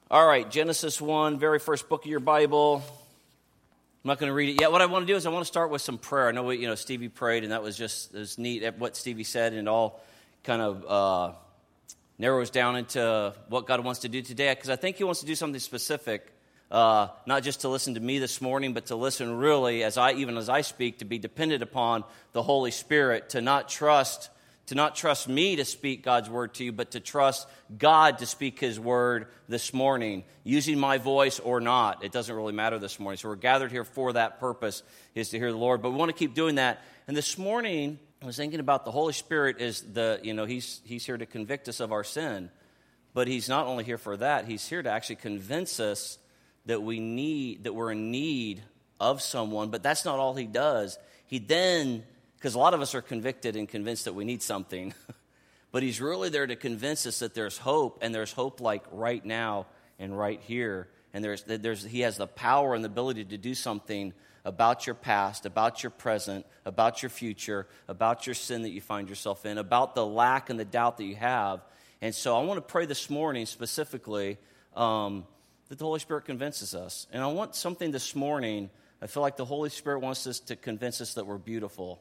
All right, Genesis 1, very first book of your Bible. I'm not going to read it yet. What I want to do is I want to start with some prayer. I know Stevie prayed, and it was neat at what Stevie said, and it all kind of narrows down into what God wants to do today, because I think He wants to do something specific, not just to listen to me this morning, but to listen really, as I speak, to be dependent upon the Holy Spirit, to not trust me to speak God's word to you, but to trust God to speak His word this morning, using my voice or not. It doesn't really matter this morning. So we're gathered here for that purpose, is to hear the Lord. But we want to keep doing that. And this morning, I was thinking about the Holy Spirit is He's here to convict us of our sin. But He's not only here for that, He's here to actually convince us that we're in need of someone. But that's not all He does. Because a lot of us are convicted and convinced that we need something. But He's really there to convince us that there's hope, and there's hope like right now and right here. And He has the power and the ability to do something about your past, about your present, about your future, about your sin that you find yourself in, about the lack and the doubt that you have. And so I want to pray this morning specifically that the Holy Spirit convinces us. And I want something this morning. I feel like the Holy Spirit wants us to convince us that we're beautiful.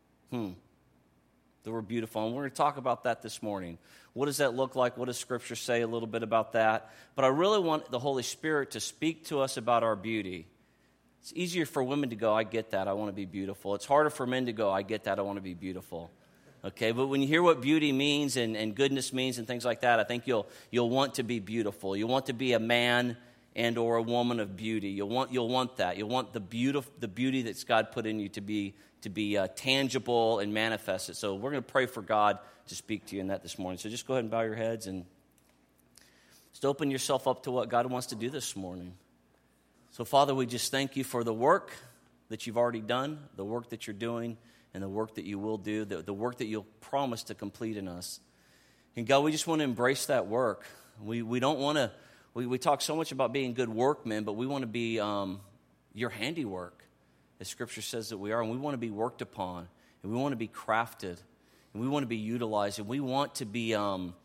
That we're beautiful. And we're going to talk about that this morning. What does that look like? What does Scripture say a little bit about that? But I really want the Holy Spirit to speak to us about our beauty. It's easier for women to go, I get that, I want to be beautiful. It's harder for men to go, I get that, I want to be beautiful. Okay, but when you hear what beauty means and goodness means and things like that, I think you'll want to be beautiful. You'll want to be a man and or a woman of beauty. You'll want that. You'll want the beauty that's God put in you to be tangible and manifested. So we're going to pray for God to speak to you in that this morning. So just go ahead and bow your heads and just open yourself up to what God wants to do this morning. So Father, we just thank you for the work that you've already done, the work that you're doing, and the work that you will do, the work that you'll promise to complete in us. And God, we just want to embrace that work. We don't want to, we talk so much about being good workmen, but we want to be your handiwork, as Scripture says that we are, and we want to be worked upon, and we want to be crafted, and we want to be utilized, and we want to be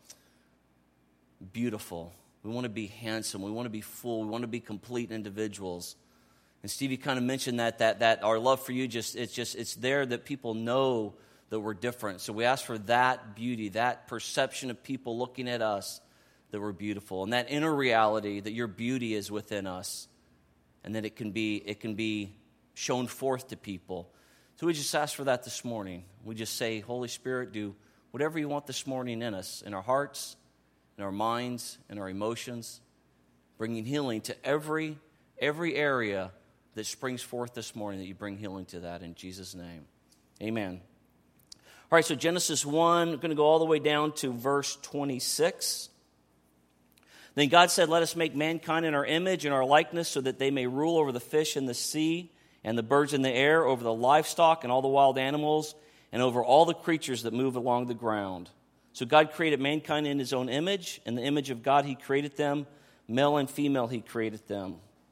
beautiful. We want to be handsome. We want to be full. We want to be complete individuals. And Stevie kind of mentioned that our love for you it's there that people know that we're different. So we ask for that beauty, that perception of people looking at us that we're beautiful, and that inner reality that your beauty is within us, and that it can be shown forth to people. So we just ask for that this morning. We just say, Holy Spirit, do whatever you want this morning in us, in our hearts, in our minds, in our emotions, bringing healing to every area that springs forth this morning, that you bring healing to that in Jesus' name. Amen. All right, so Genesis 1, we're going to go all the way down to verse 26. Then God said, let us make mankind in our image and our likeness, so that they may rule over the fish in the sea and the birds in the air, over the livestock and all the wild animals, and over all the creatures that move along the ground. So God created mankind in His own image. In the image of God He created them. Male and female He created them.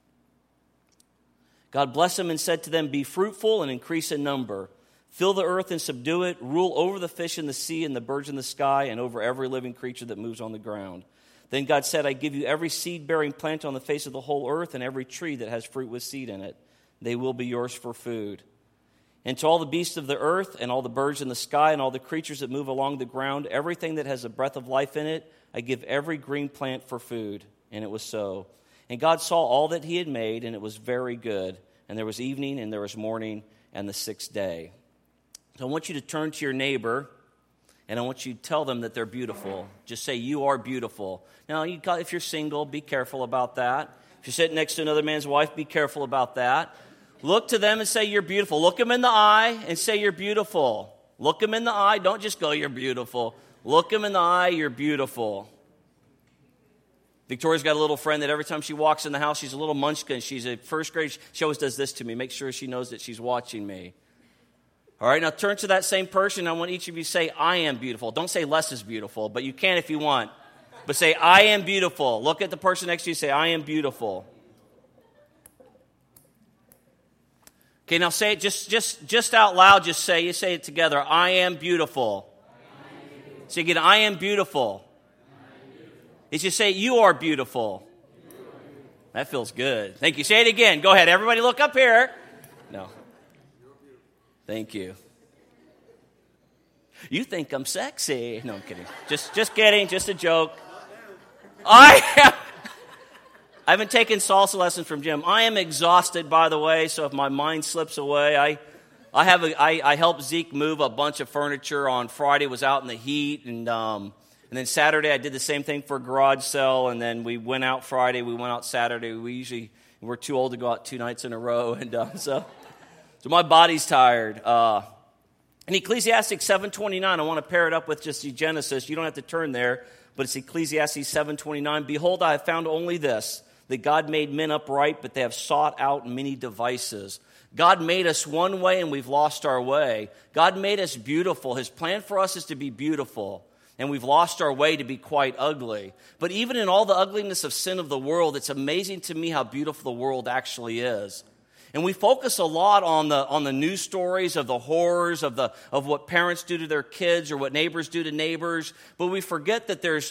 God blessed them and said to them, be fruitful and increase in number. Fill the earth and subdue it. Rule over the fish in the sea and the birds in the sky, and over every living creature that moves on the ground. Then God said, I give you every seed-bearing plant on the face of the whole earth, and every tree that has fruit with seed in it. They will be yours for food. And to all the beasts of the earth, and all the birds in the sky, and all the creatures that move along the ground, everything that has a breath of life in it, I give every green plant for food. And it was so. And God saw all that He had made, and it was very good. And there was evening, and there was morning, and the sixth day. So I want you to turn to your neighbor, and I want you to tell them that they're beautiful. Just say, you are beautiful. Now, if you're single, be careful about that. If you're sitting next to another man's wife, be careful about that. Look to them and say, you're beautiful. Look them in the eye and say, you're beautiful. Look them in the eye. Don't just go, you're beautiful. Look them in the eye, you're beautiful. Victoria's got a little friend that every time she walks in the house, she's a little munchkin. She's in first grade. She always does this to me. Make sure she knows that she's watching me. All right, now turn to that same person. I want each of you to say, I am beautiful. Don't say less is beautiful, but you can if you want. But say, I am beautiful. Look at the person next to you and say, I am beautiful. Okay, now say it just out loud. Just say, you say it together. I am beautiful. Say again, I am beautiful. It's just say, you are beautiful. That feels good. Thank you. Say it again. Go ahead. Everybody look up here. No. Thank you. You think I'm sexy. No, I'm kidding. Just kidding. Just a joke. I haven't taken salsa lessons from Jim. I am exhausted, by the way, so if my mind slips away, I helped Zeke move a bunch of furniture on Friday, was out in the heat, and then Saturday I did the same thing for a garage sale, and then we went out Friday, we went out Saturday. We're too old to go out 2 nights in a row, and so my body's tired. In Ecclesiastes 7:29, I want to pair it up with just Genesis. You don't have to turn there, but it's Ecclesiastes 7:29. Behold, I have found only this, that God made men upright, but they have sought out many devices. God made us one way, and we've lost our way. God made us beautiful. His plan for us is to be beautiful, and we've lost our way to be quite ugly. But even in all the ugliness of sin of the world, it's amazing to me how beautiful the world actually is. And we focus a lot on the news stories of the horrors of what parents do to their kids or what neighbors do to neighbors, but we forget that there's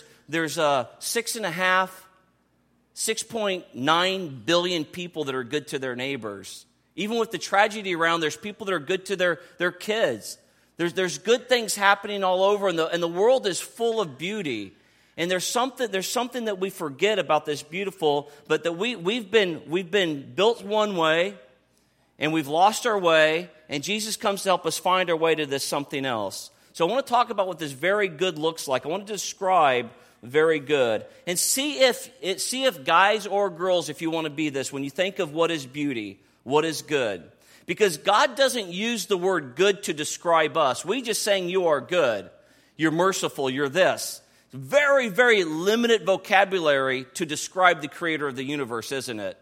6.9 billion people that are good to their neighbors. Even with the tragedy around, there's people that are good to their kids. There's good things happening all over, and the world is full of beauty. And there's something that we forget about this beautiful, but that we've been built one way, and we've lost our way, and Jesus comes to help us find our way to this something else. So I want to talk about what this very good looks like. I want to describe very good. And see if guys or girls, if you want to be this, when you think of what is beauty, what is good. Because God doesn't use the word good to describe us. We just saying you are good. You're merciful. You're this. Very, very limited vocabulary to describe the creator of the universe, isn't it?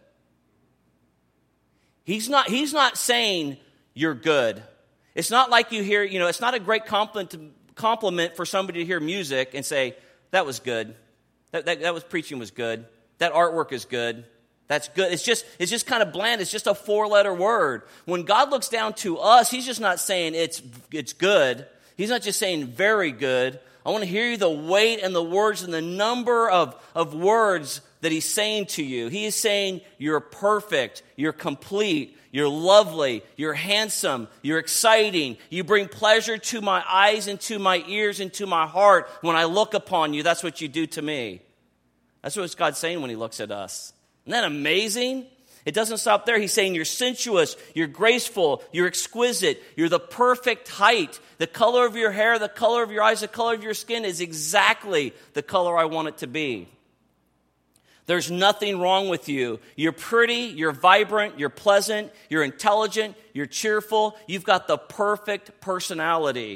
He's not saying you're good. It's not like you hear, it's not a great compliment for somebody to hear music and say, that was good. That was preaching was good. That artwork is good. That's good. It's just kind of bland. It's just a 4-letter word. When God looks down to us, he's just not saying it's good. He's not just saying very good. I want to hear you the weight and the words and the number of words that he's saying to you. He is saying you're perfect, you're complete, you're lovely, you're handsome, you're exciting. You bring pleasure to my eyes and to my ears and to my heart when I look upon you. That's what you do to me. That's what God's saying when he looks at us. Isn't that amazing? It doesn't stop there. He's saying you're sensuous, you're graceful, you're exquisite, you're the perfect height. The color of your hair, the color of your eyes, the color of your skin is exactly the color I want it to be. There's nothing wrong with you. You're pretty, you're vibrant, you're pleasant, you're intelligent, you're cheerful. You've got the perfect personality.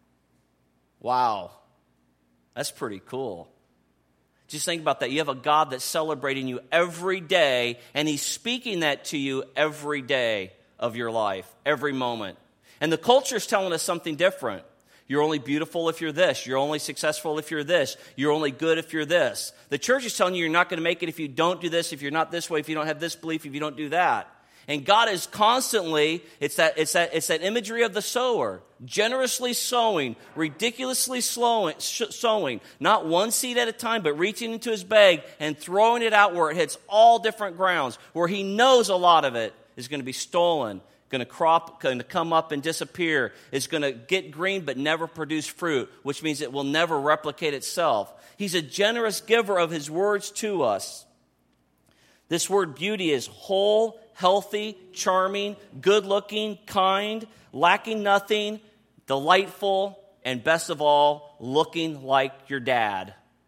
Wow. That's pretty cool. Just think about that. You have a God that's celebrating you every day, and he's speaking that to you every day of your life, every moment. And the culture is telling us something different. You're only beautiful if you're this. You're only successful if you're this. You're only good if you're this. The church is telling you you're not going to make it if you don't do this, if you're not this way, if you don't have this belief, if you don't do that. And God is constantly, it's that imagery of the sower, generously sowing, ridiculously sowing, not one seed at a time, but reaching into his bag and throwing it out where it hits all different grounds, where he knows a lot of it is going to be stolen, going to come up and disappear. It's going to get green but never produce fruit, which means it will never replicate itself. He's a generous giver of his words to us. This word beauty is whole, healthy, charming, good-looking, kind, lacking nothing, delightful, and best of all, looking like your dad.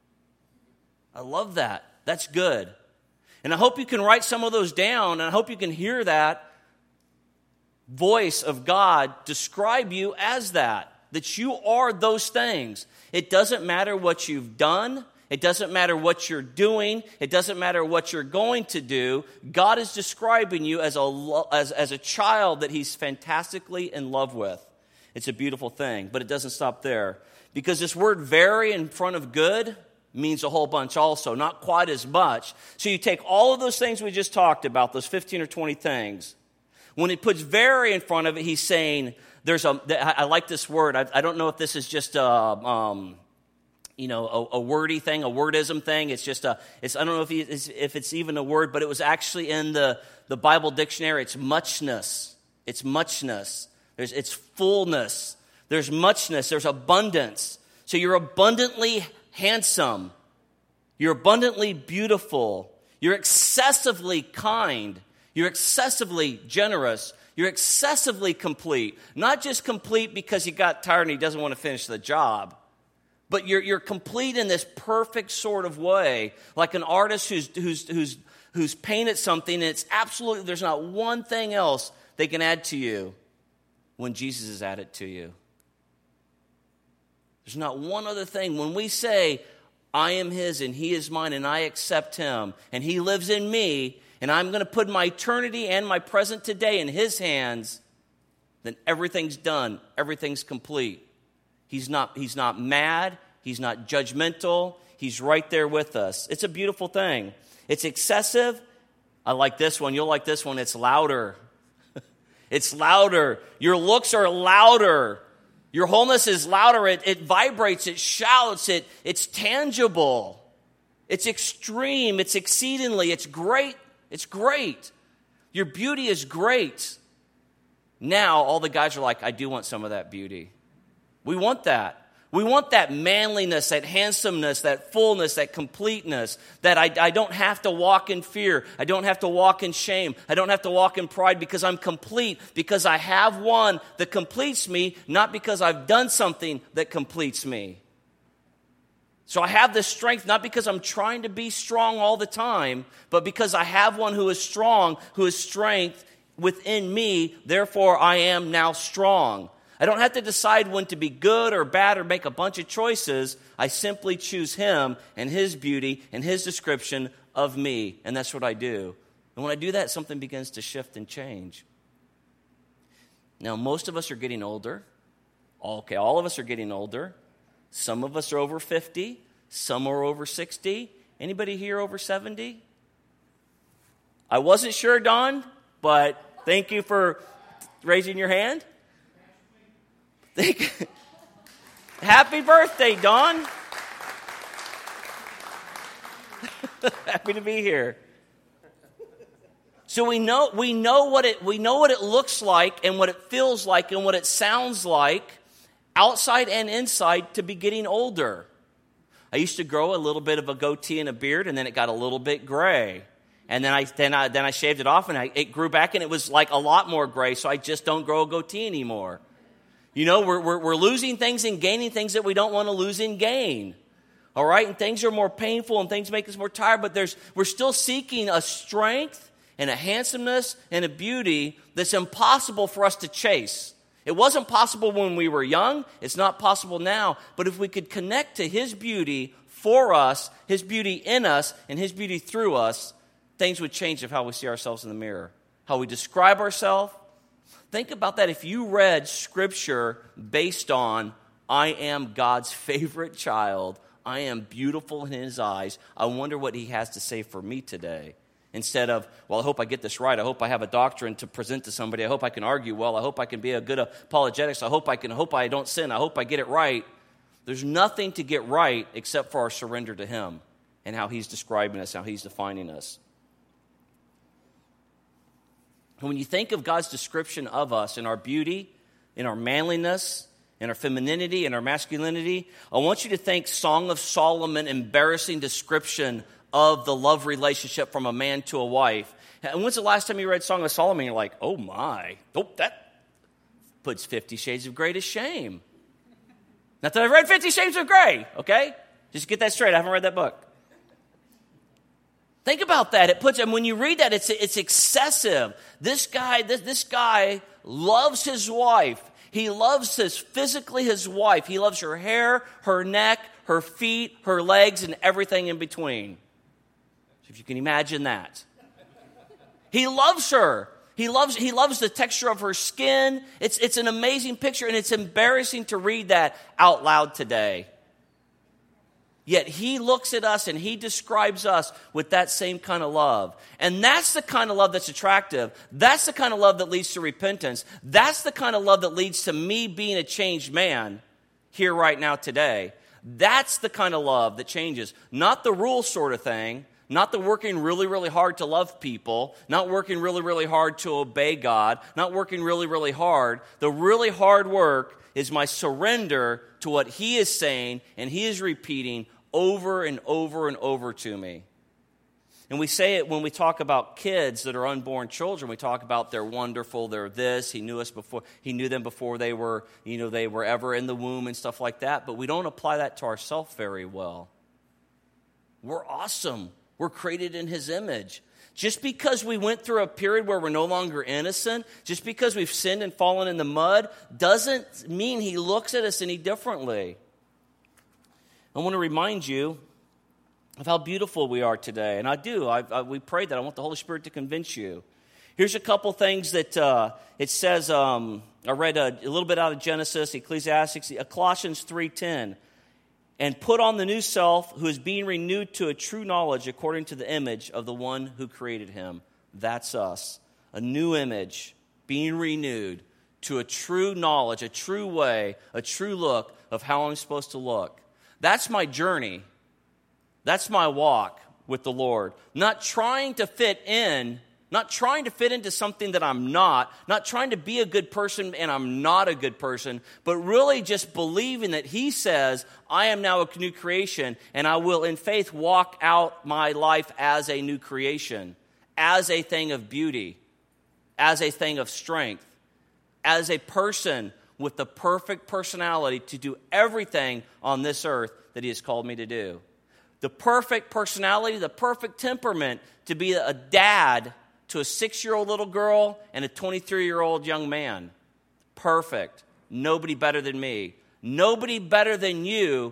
I love that. That's good. And I hope you can write some of those down, and I hope you can hear that voice of God describe you as that you are those things. It doesn't matter what you've done. It doesn't matter what you're doing. It doesn't matter what you're going to do. God is describing you as a child that he's fantastically in love with. It's a beautiful thing, but it doesn't stop there. Because this word very in front of good means a whole bunch also, not quite as much. So you take all of those things we just talked about, those 15 or 20 things. When he puts very in front of it, he's saying, I like this word. I don't know if this is just a wordy thing, a wordism thing. It's just I don't know if it's even a word, but it was actually in the Bible dictionary. It's muchness. It's muchness. It's fullness. There's muchness. There's abundance. So you're abundantly handsome. You're abundantly beautiful. You're excessively kind. You're excessively generous. You're excessively complete. Not just complete because he got tired and he doesn't want to finish the job. But you're complete in this perfect sort of way, like an artist who's painted something, and it's absolutely, there's not one thing else they can add to you when Jesus has added to you. There's not one other thing. When we say, I am his and he is mine and I accept him and he lives in me and I'm going to put my eternity and my present today in his hands, then everything's done. Everything's complete. He's not mad. He's not judgmental. He's right there with us. It's a beautiful thing. It's excessive. I like this one. You'll like this one. It's louder. It's louder. Your looks are louder. Your wholeness is louder. It vibrates. It shouts. It's tangible. It's extreme. It's exceedingly. It's great. It's great. Your beauty is great. Now all the guys are like, I do want some of that beauty. We want that. We want that manliness, that handsomeness, that fullness, that completeness, that I don't have to walk in fear. I don't have to walk in shame. I don't have to walk in pride because I'm complete, because I have one that completes me, not because I've done something that completes me. So I have this strength not because I'm trying to be strong all the time, but because I have one who is strong, who is strength within me. Therefore, I am now strong. I don't have to decide when to be good or bad or make a bunch of choices. I simply choose him and his beauty and his description of me, and that's what I do. And when I do that, something begins to shift and change. Now, most of us are getting older. Okay, all of us are getting older. Some of us are over 50. Some are over 60. Anybody here over 70? I wasn't sure, Don, but thank you for raising your hand. Happy birthday, Don. Happy to be here. So we know what it looks like and what it feels like and what it sounds like outside and inside to be getting older. I used to grow a little bit of a goatee and a beard, and then it got a little bit gray. And then I shaved it off, and it grew back, and it was like a lot more gray, so I just don't grow a goatee anymore. You know, we're losing things and gaining things that we don't want to lose and gain. All right? And things are more painful and things make us more tired, but we're still seeking a strength and a handsomeness and a beauty that's impossible for us to chase. It wasn't possible when we were young. It's not possible now. But if we could connect to his beauty for us, his beauty in us, and his beauty through us, things would change of how we see ourselves in the mirror, how we describe ourselves. Think about that. If you read Scripture based on, I am God's favorite child, I am beautiful in his eyes, I wonder what he has to say for me today. Instead of, well, I hope I get this right. I hope I have a doctrine to present to somebody. I hope I can argue well. I hope I can be a good apologetics. I hope I don't sin. I hope I get it right. There's nothing to get right except for our surrender to him and how he's describing us, how he's defining us. And when you think of God's description of us in our beauty, in our manliness, in our femininity, in our masculinity, I want you to think Song of Solomon, embarrassing description of the love relationship from a man to a wife. And when's the last time you read Song of Solomon? You're like, oh my, that puts 50 Shades of Grey to shame. Not that I've read 50 Shades of Grey, okay? Just get that straight. I haven't read that book. Think about that. And when you read that, it's excessive. This guy loves his wife. He loves physically his wife. He loves her hair, her neck, her feet, her legs, and everything in between. So if you can imagine that. He loves her. He loves the texture of her skin. It's an amazing picture, and it's embarrassing to read that out loud today. Yet he looks at us and he describes us with that same kind of love. And that's the kind of love that's attractive. That's the kind of love that leads to repentance. That's the kind of love that leads to me being a changed man here right now today. That's the kind of love that changes. Not the rule sort of thing, not the working really, really hard to love people, not working really, really hard to obey God, not working really, really hard. The really hard work is my surrender to what He is saying and He is repeating over and over and over to me. And we say it when we talk about kids that are unborn children. We talk about they're wonderful, they're this. He knew us before. He knew them before they were ever in the womb and stuff like that. But we don't apply that to ourselves very well. We're awesome. We're created in His image. Just because we went through a period where we're no longer innocent, just because we've sinned and fallen in the mud, doesn't mean He looks at us any differently. I want to remind you of how beautiful we are today. And I do. We pray that. I want the Holy Spirit to convince you. Here's a couple things that it says. I read a little bit out of Genesis, Ecclesiastes, Colossians 3:10. And put on the new self, who is being renewed to a true knowledge according to the image of the one who created him. That's us. A new image, being renewed to a true knowledge, a true way, a true look of how I'm supposed to look. That's my journey. That's my walk with the Lord. Not trying to fit into something that I'm not trying to be a good person and I'm not a good person, but really just believing that He says, I am now a new creation, and I will in faith walk out my life as a new creation, as a thing of beauty, as a thing of strength, as a person with the perfect personality to do everything on this earth that He has called me to do. The perfect personality, the perfect temperament to be a dad to a 6-year-old little girl and a 23-year-old young man. Perfect. Nobody better than me. Nobody better than you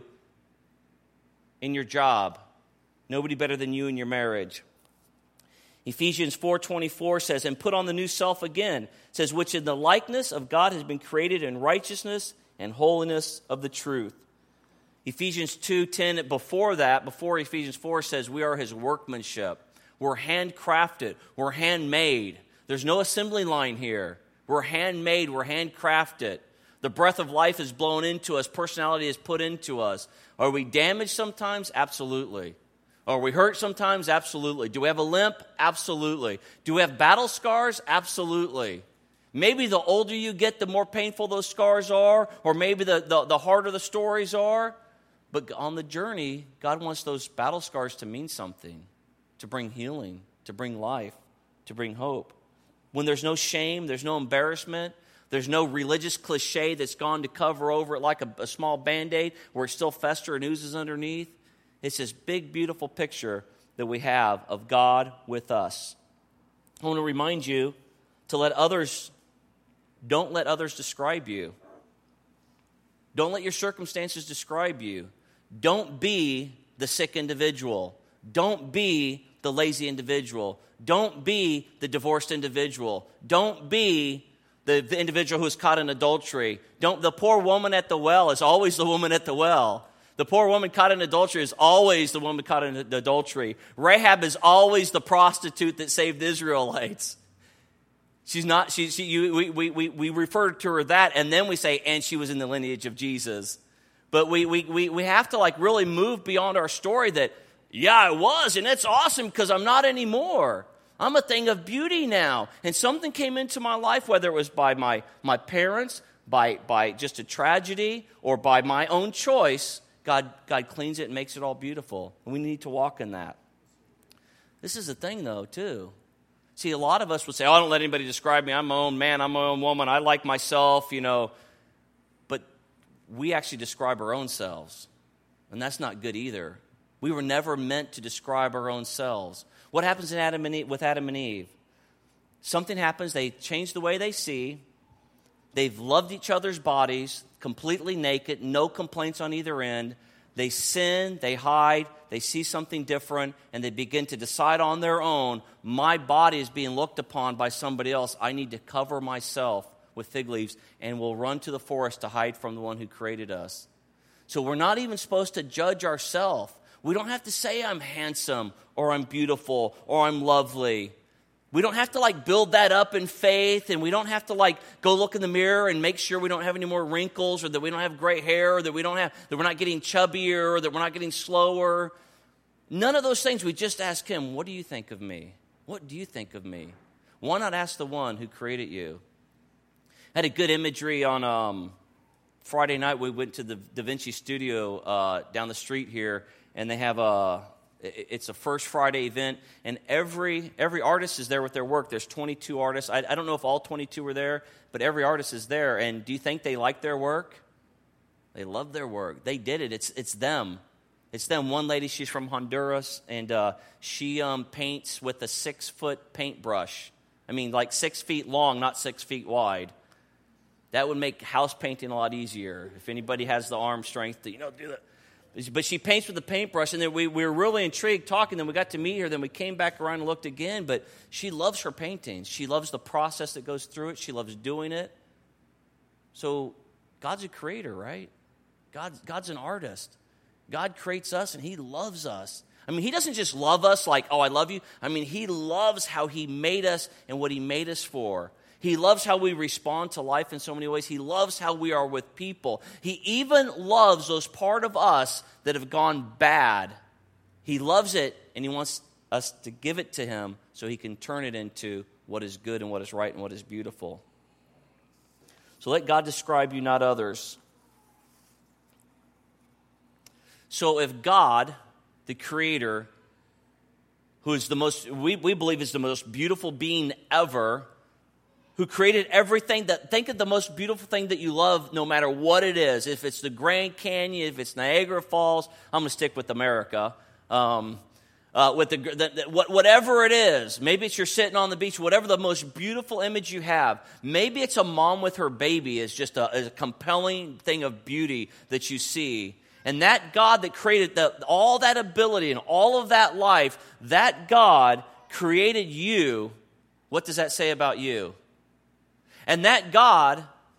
in your job. Nobody better than you in your marriage. Ephesians 4:24 says, and put on the new self again. It says, which in the likeness of God has been created in righteousness and holiness of the truth. Ephesians 2:10, before Ephesians 4 says we are His workmanship. We're handcrafted. We're handmade. There's no assembly line here. We're handmade. We're handcrafted. The breath of life is blown into us. Personality is put into us. Are we damaged sometimes? Absolutely. Are we hurt sometimes? Absolutely. Do we have a limp? Absolutely. Do we have battle scars? Absolutely. Maybe the older you get, the more painful those scars are, or maybe the harder the stories are. But on the journey, God wants those battle scars to mean something, to bring healing, to bring life, to bring hope. When there's no shame, there's no embarrassment, there's no religious cliche that's gone to cover over it like a small Band-Aid where it still festers and oozes underneath. It's this big, beautiful picture that we have of God with us. I want to remind you to don't let others describe you. Don't let your circumstances describe you. Don't be the sick individual. Don't be the lazy individual. Don't be the divorced individual. Don't be the individual who is caught in adultery. The poor woman at the well is always the woman at the well. The poor woman caught in adultery is always the woman caught in adultery. Rahab is always the prostitute that saved the Israelites. She's not. We refer to her that, and then we say, and she was in the lineage of Jesus. But we have to really move beyond our story that, yeah, I was, and it's awesome because I'm not anymore. I'm a thing of beauty now. And something came into my life, whether it was by my parents, by just a tragedy, or by my own choice. God cleans it and makes it all beautiful. And we need to walk in that. This is the thing, though, too. See, a lot of us would say, I don't let anybody describe me. I'm my own man. I'm my own woman. I like myself, But we actually describe our own selves. And that's not good either. We were never meant to describe our own selves. What happens with Adam and Eve? Something happens. They change the way they see. They've loved each other's bodies, completely naked, no complaints on either end. They sin, they hide, they see something different, and they begin to decide on their own, my body is being looked upon by somebody else. I need to cover myself with fig leaves, and we'll run to the forest to hide from the one who created us. So we're not even supposed to judge ourselves. We don't have to say I'm handsome or I'm beautiful or I'm lovely. We don't have to like build that up in faith, and we don't have to like go look in the mirror and make sure we don't have any more wrinkles, or that we don't have gray hair, or that we're not getting chubbier, or that we're not getting slower. None of those things. We just ask him, what do you think of me? What do you think of me? Why not ask the one who created you? I had a good imagery on Friday night. We went to the Da Vinci Studio down the street here, and they have it's a First Friday event, and every artist is there with their work. There's 22 artists. I don't know if all 22 were there, but every artist is there. And do you think they like their work? They love their work. They did it. It's them. It's them. One lady, she's from Honduras, and she paints with a 6-foot paintbrush. I mean, like 6 feet long, not 6 feet wide. That would make house painting a lot easier. If anybody has the arm strength to, do that. But she paints with a paintbrush, and then we were really intrigued talking. Then we got to meet her. Then we came back around and looked again. But she loves her paintings. She loves the process that goes through it. She loves doing it. So God's a creator, right? God's an artist. God creates us, and he loves us. I mean, he doesn't just love us like, oh, I love you. I mean, he loves how he made us and what he made us for. He loves how we respond to life in so many ways. He loves how we are with people. He even loves those part of us that have gone bad. He loves it, and he wants us to give it to him so he can turn it into what is good and what is right and what is beautiful. So let God describe you, not others. So if God, the Creator, who is the most, we believe is the most beautiful being ever, who created everything, think of the most beautiful thing that you love no matter what it is. If it's the Grand Canyon, if it's Niagara Falls, I'm going to stick with America. With whatever it is, maybe it's you're sitting on the beach, whatever the most beautiful image you have. Maybe it's a mom with her baby is just a compelling thing of beauty that you see. And that God that created all that ability and all of that life, that God created you. What does that say about you? And that God,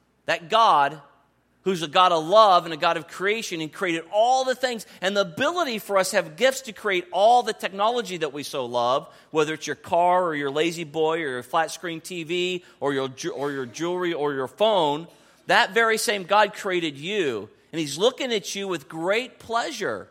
who's a God of love and a God of creation and created all the things and the ability for us to have gifts to create all the technology that we so love, whether it's your car or your lazy boy or your flat screen TV or your jewelry or your phone, that very same God created you. And he's looking at you with great pleasure.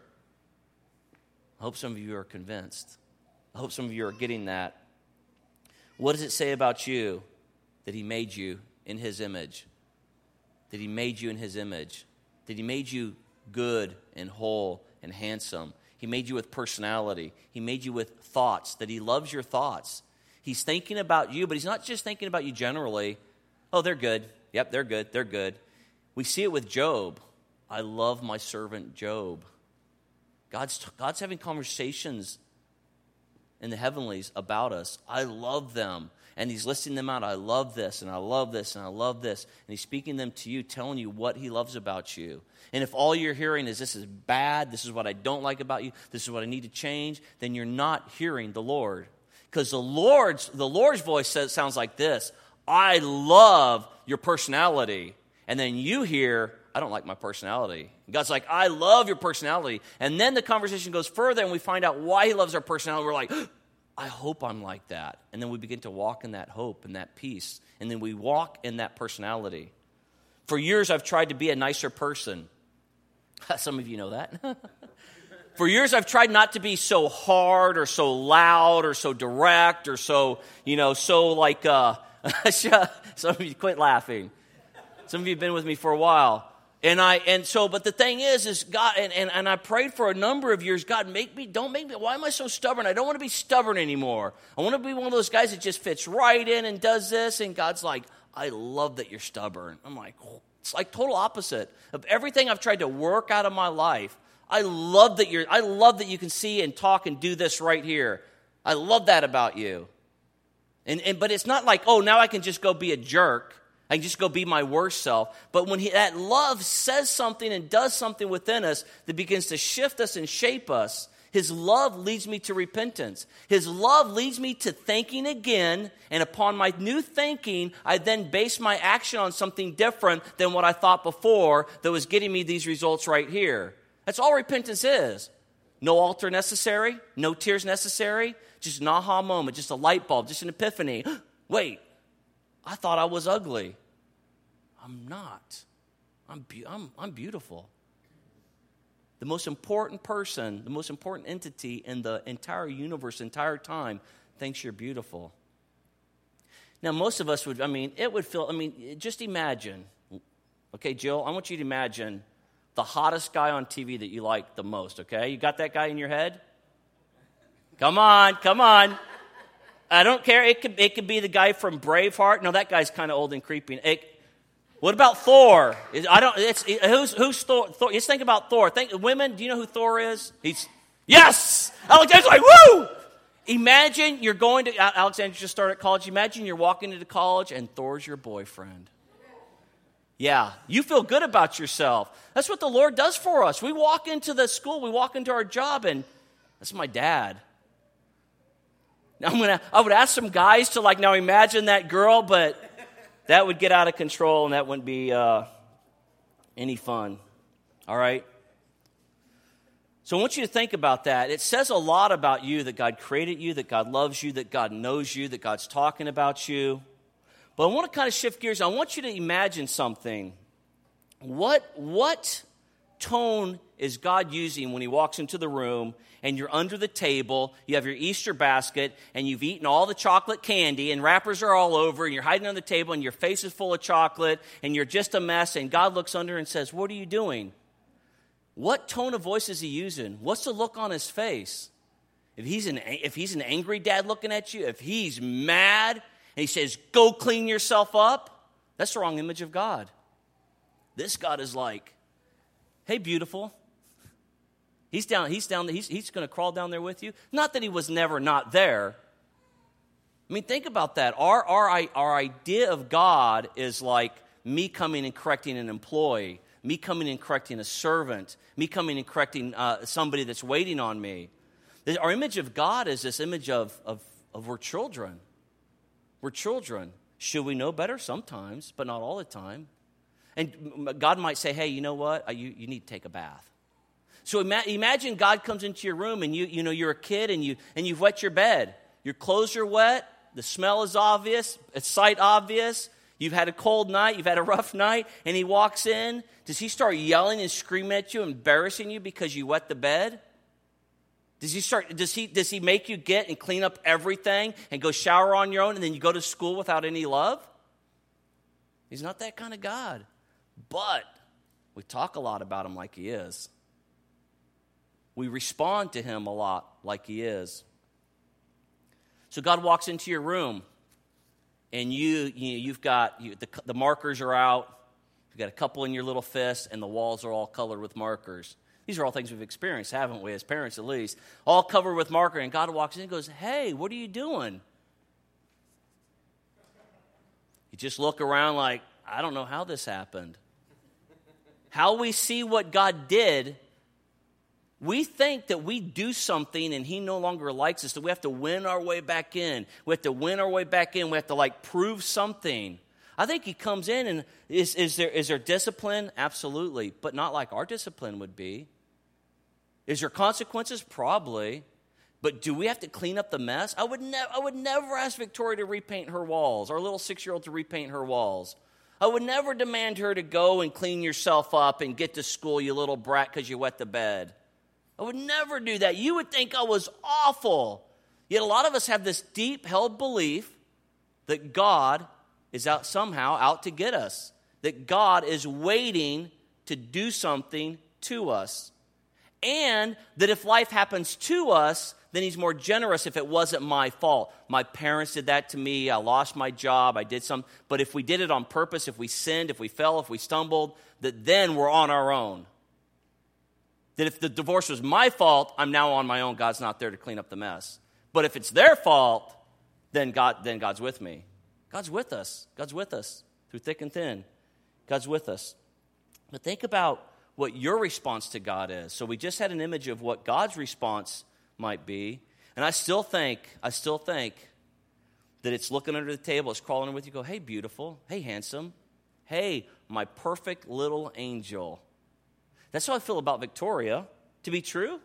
I hope some of you are convinced. I hope some of you are getting that. What does it say about you that he made you in his image? That he made you in his image. That he made you good and whole and handsome. He made you with personality. He made you with thoughts. That he loves your thoughts. He's thinking about you, but he's not just thinking about you generally. Oh, they're good. Yep, they're good. They're good. We see it with Job. I love my servant Job. God's having conversations in the heavenlies about us. I love them. And he's listing them out. I love this, and I love this, and I love this. And he's speaking them to you, telling you what he loves about you. And if all you're hearing is this is bad, this is what I don't like about you, this is what I need to change, then you're not hearing the Lord. Because the Lord's voice sounds like this. I love your personality. And then you hear, I don't like my personality. God's like, I love your personality. And then the conversation goes further, and we find out why he loves our personality. We're like, I hope I'm like that. And then we begin to walk in that hope and that peace. And then we walk in that personality. For years, I've tried to be a nicer person. Some of you know that. For years, I've tried not to be so hard or so loud or so direct or so, so like, some of you quit laughing. Some of you have been with me for a while. But the thing is God, and I prayed for a number of years, God, don't make me, why am I so stubborn? I don't want to be stubborn anymore. I want to be one of those guys that just fits right in and does this. And God's like, I love that you're stubborn. I'm like, it's like total opposite of everything I've tried to work out of my life. I love that you can see and talk and do this right here. I love that about you. But it's not like, oh, now I can just go be a jerk. I can just go be my worst self. But when that love says something and does something within us that begins to shift us and shape us, his love leads me to repentance. His love leads me to thinking again, and upon my new thinking, I then base my action on something different than what I thought before that was getting me these results right here. That's all repentance is. No altar necessary, no tears necessary, just an aha moment, just a light bulb, just an epiphany. Wait, I thought I was ugly. I'm not. I'm beautiful. The most important person, the most important entity in the entire universe, entire time, thinks you're beautiful. Now, most of us would, just imagine. Okay, Jill, I want you to imagine the hottest guy on TV that you like the most, okay? You got that guy in your head? Come on. I don't care. It could be the guy from Braveheart. No, that guy's kind of old and creepy. What about Thor? Who's Thor? Just think about Thor. Women, do you know who Thor is? Yes! Alexander's like, woo! Imagine you're going to, Alexander just started college. Imagine you're walking into college and Thor's your boyfriend. Yeah, you feel good about yourself. That's what the Lord does for us. We walk into the school, we walk into our job, and that's my dad. Now I would ask some guys to now imagine that girl, but that would get out of control and that wouldn't be any fun. All right? So I want you to think about that. It says a lot about you that God created you, that God loves you, that God knows you, that God's talking about you. But I want to kind of shift gears. I want you to imagine something. What tone is God using when he walks into the room and you're under the table, you have your Easter basket, and you've eaten all the chocolate candy, and wrappers are all over, and you're hiding on the table, and your face is full of chocolate, and you're just a mess, and God looks under and says, what are you doing? What tone of voice is he using? What's the look on his face? If he's an angry dad looking at you, if he's mad, and he says, go clean yourself up, that's the wrong image of God. This God is like, hey, beautiful. He's going to crawl down there with you. Not that he was never not there. I mean, think about that. Our idea of God is like me coming and correcting an employee, me coming and correcting a servant, me coming and correcting somebody that's waiting on me. Our image of God is this image of we're children. We're children. Should we know better? Sometimes, but not all the time. And God might say, hey, you know what? You need to take a bath. So imagine God comes into your room and you're a kid and you've wet your bed. Your clothes are wet. The smell is obvious. It's sight obvious. You've had a cold night. You've had a rough night. And he walks in. Does he start yelling and screaming at you, embarrassing you because you wet the bed? Does he make you get and clean up everything and go shower on your own and then you go to school without any love? He's not that kind of God. But we talk a lot about him like he is. We respond to him a lot like he is. So God walks into your room, and you've got the markers are out. You've got a couple in your little fist, and the walls are all colored with markers. These are all things we've experienced, haven't we, as parents at least? All covered with marker, and God walks in and goes, hey, what are you doing? You just look around like, I don't know how this happened. How we see what God did, we think that we do something and he no longer likes us, that we have to win our way back in. We have to win our way back in. We have to prove something. I think he comes in and is there discipline? Absolutely, but not like our discipline would be. Is there consequences? Probably. But do we have to clean up the mess? I would never ask Victoria to repaint her walls, our little 6-year-old to repaint her walls. I would never demand her to go and clean yourself up and get to school, you little brat, because you wet the bed. I would never do that. You would think I was awful. Yet a lot of us have this deep-held belief that God is somehow out to get us, that God is waiting to do something to us, and that if life happens to us, then he's more generous if it wasn't my fault. My parents did that to me. I lost my job. I did some. But if we did it on purpose, if we sinned, if we fell, if we stumbled, that then we're on our own. That if the divorce was my fault, I'm now on my own. God's not there to clean up the mess. But if it's their fault, then God's with me. God's with us. God's with us through thick and thin. God's with us. But think about what your response to God is. So we just had an image of what God's response might be. And I still think that it's looking under the table, it's crawling in with you, go, hey, beautiful, hey, handsome, hey, my perfect little angel. That's how I feel about Victoria. To be true,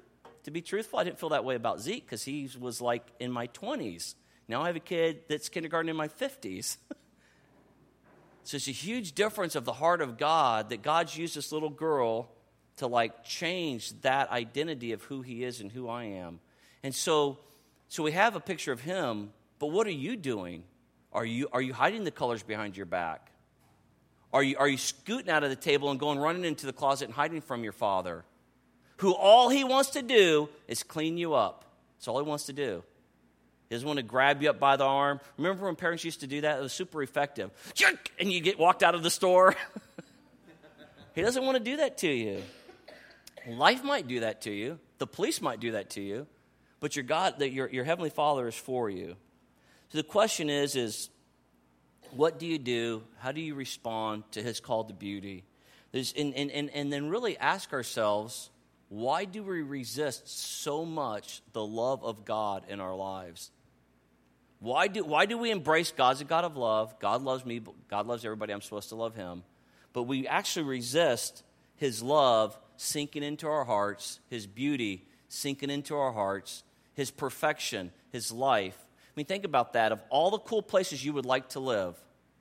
To be truthful, I didn't feel that way about Zeke because he was like in my 20s. Now I have a kid that's kindergarten in my 50s. So it's a huge difference of the heart of God that God's used this little girl to like change that identity of who he is and who I am. And so we have a picture of him, but what are you doing? Are you hiding the colors behind your back? Are you scooting out of the table and going running into the closet and hiding from your father, who all he wants to do is clean you up? That's all he wants to do. He doesn't want to grab you up by the arm. Remember when parents used to do that? It was super effective. And you get walked out of the store. He doesn't want to do that to you. Life might do that to you. The police might do that to you. But your Heavenly Father is for you. So the question is what do you do? How do you respond to his call to beauty? And then really ask ourselves, why do we resist so much the love of God in our lives? Why do we embrace God's a God of love? God loves me, God loves everybody, I'm supposed to love him. But we actually resist his love sinking into our hearts, his beauty sinking into our hearts, his perfection, his life. I mean, think about that. Of all the cool places you would like to live,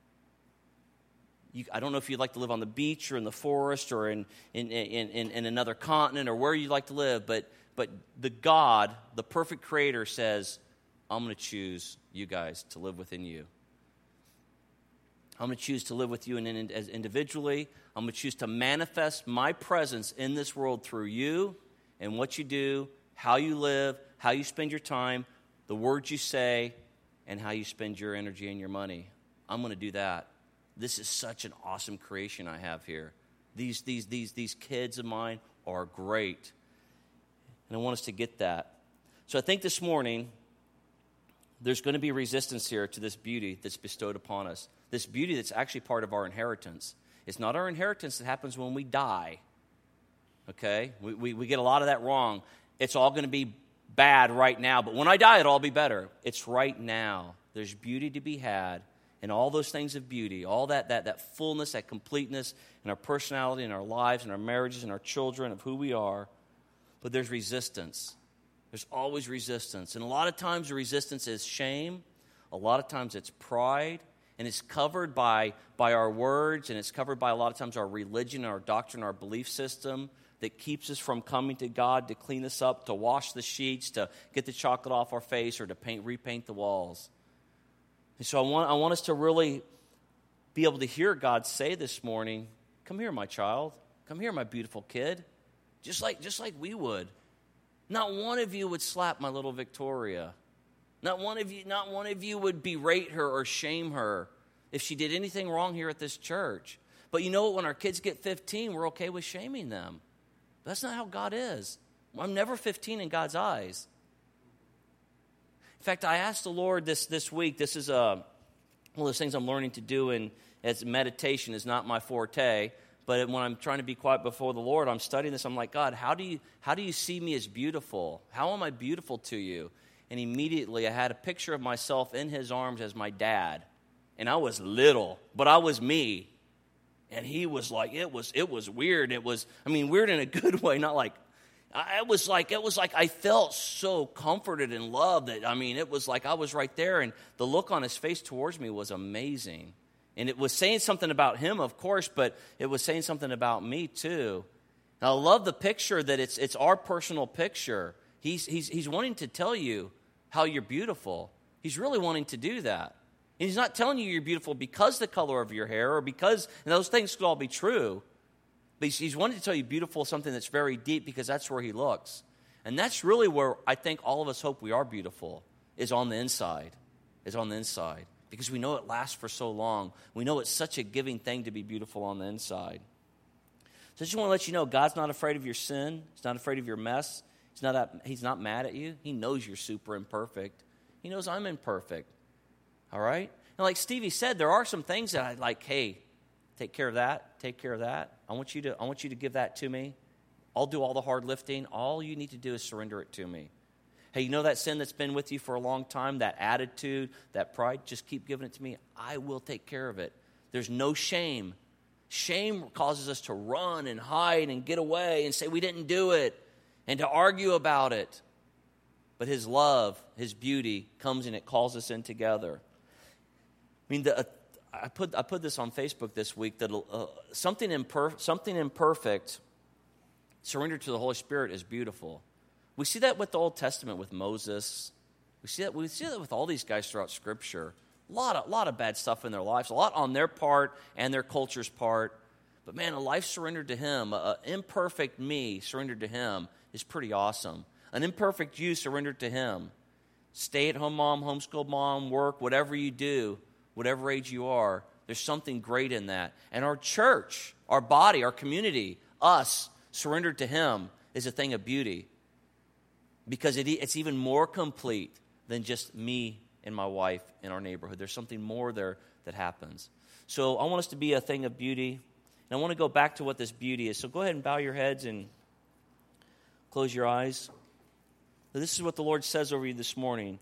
I don't know if you'd like to live on the beach or in the forest or in another continent or where you'd like to live, but the God, the perfect creator, says, I'm going to choose you guys to live within you. I'm going to choose to live with you as individually. I'm going to choose to manifest my presence in this world through you and what you do, how you live, how you spend your time, the words you say, and how you spend your energy and your money. I'm going to do that. This is such an awesome creation I have here. These kids of mine are great. And I want us to get that. So I think this morning, there's going to be resistance here to this beauty that's bestowed upon us. This beauty that's actually part of our inheritance. It's not our inheritance that happens when we die. Okay? We get a lot of that wrong. It's all going to be bad right now, but when I die, it'll all be better. It's right now. There's beauty to be had, and all those things of beauty, all that fullness, that completeness in our personality, in our lives, in our marriages, in our children, of who we are. But there's resistance. There's always resistance. And a lot of times the resistance is shame. A lot of times it's pride. And it's covered by our words, and it's covered by a lot of times our religion, our doctrine, our belief system that keeps us from coming to God to clean us up, to wash the sheets, to get the chocolate off our face, or to repaint the walls. And so I want us to really be able to hear God say this morning, come here, my child. Come here, my beautiful kid. Just like we would. Not one of you would slap my little Victoria. Not one of you would berate her or shame her if she did anything wrong here at this church. But you know what? When our kids get 15, we're okay with shaming them. But that's not how God is. I'm never 15 in God's eyes. In fact, I asked the Lord this week. This is one of those things I'm learning to do, and as meditation is not my forte. But when I'm trying to be quiet before the Lord, I'm studying this. I'm like, God, how do you see me as beautiful? How am I beautiful to you? And immediately I had a picture of myself in his arms as my dad. And I was little, but I was me. And he was like, it was weird. It was, weird in a good way, not like, it was like I felt so comforted and loved that, it was like I was right there. And the look on his face towards me was amazing. And it was saying something about him, of course, but it was saying something about me too. And I love the picture that it's our personal picture. He's wanting to tell you how you're beautiful. He's really wanting to do that. And he's not telling you you're beautiful because the color of your hair or because, and those things could all be true. But he's wanting to tell you beautiful something that's very deep because that's where he looks. And that's really where I think all of us hope we are beautiful, is on the inside. Because we know it lasts for so long. We know it's such a giving thing to be beautiful on the inside. So I just want to let you know, God's not afraid of your sin. He's not afraid of your mess. He's not mad at you. He knows you're super imperfect. He knows I'm imperfect. All right? And like Stevie said, there are some things that I like, hey, take care of that. I want you to give that to me. I'll do all the hard lifting. All you need to do is surrender it to me. Hey, you know that sin that's been with you for a long time, that attitude, that pride, just keep giving it to me. I will take care of it. There's no shame. Shame causes us to run and hide and get away and say we didn't do it. and to argue about it. But his love, his beauty comes and it calls us in together. I mean, I put this on Facebook this week that something imperfect surrendered to the Holy Spirit is beautiful. We see that with the Old Testament with Moses. We see that with all these guys throughout Scripture. A lot of bad stuff in their lives, a lot on their part and their culture's part. But man, a life surrendered to him, an imperfect me surrendered to him is pretty awesome. An imperfect you surrendered to him. Stay-at-home mom, homeschool mom, work, whatever you do, whatever age you are, there's something great in that. And our church, our body, our community, us, surrendered to him is a thing of beauty. Because it's even more complete than just me and my wife in our neighborhood. There's something more there that happens. So I want us to be a thing of beauty. And I want to go back to what this beauty is. So go ahead and bow your heads and close your eyes. This is what the Lord says over you this morning.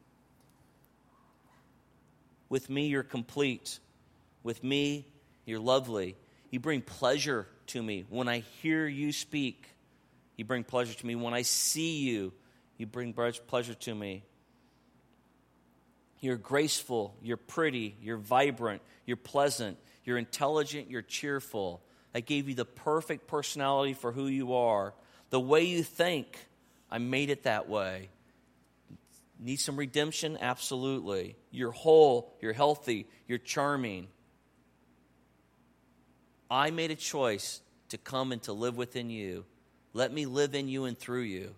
With me, you're complete. With me, you're lovely. You bring pleasure to me. When I hear you speak, you bring pleasure to me. When I see you, you bring pleasure to me. You're graceful, you're pretty, you're vibrant, you're pleasant, you're intelligent, you're cheerful. I gave you the perfect personality for who you are. The way you think, I made it that way. Need some redemption? Absolutely. You're whole, you're healthy, you're charming. I made a choice to come and to live within you. Let me live in you and through you.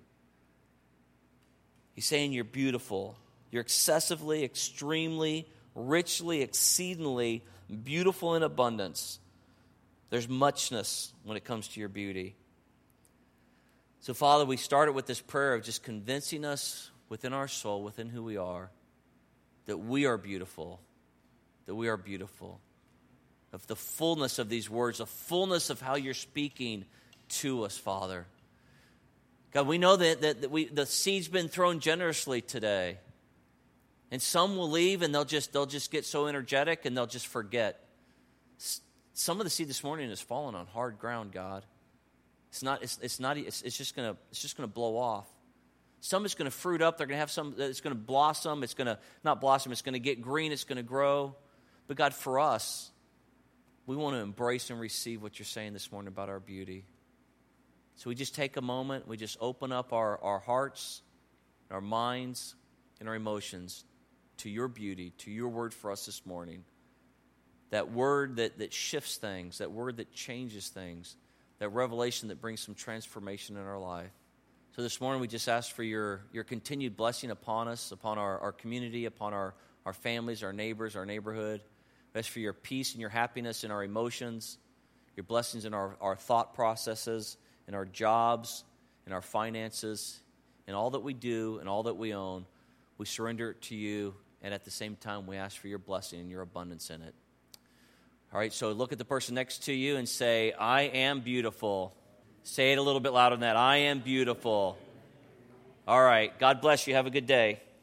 He's saying you're beautiful. You're excessively, extremely, richly, exceedingly beautiful in abundance. There's muchness when it comes to your beauty. So, Father, we started with this prayer of just convincing us within our soul, within who we are, that we are beautiful, that we are beautiful. Of the fullness of these words, the fullness of how you're speaking to us, Father. God, we know that the seed's been thrown generously today. And some will leave and they'll just get so energetic and they'll just forget. Some of the seed this morning has fallen on hard ground, God. It's just gonna blow off. Some is going to fruit up. They're going to have some. It's going to blossom. It's going to not blossom. It's going to get green. It's going to grow. But God, for us, we want to embrace and receive what you're saying this morning about our beauty. So we just take a moment. We just open up our hearts, our minds, and our emotions to your beauty, to your word for us this morning. That word that shifts things, that word that changes things, that revelation that brings some transformation in our life. So this morning we just ask for your continued blessing upon us, upon our community, upon our families, our neighbors, our neighborhood. We ask for your peace and your happiness in our emotions, your blessings in our thought processes, in our jobs, in our finances, in all that we do and all that we own. We surrender it to you, and at the same time we ask for your blessing and your abundance in it. All right, so look at the person next to you and say, I am beautiful. Say it a little bit louder than that. I am beautiful. All right, God bless you. Have a good day.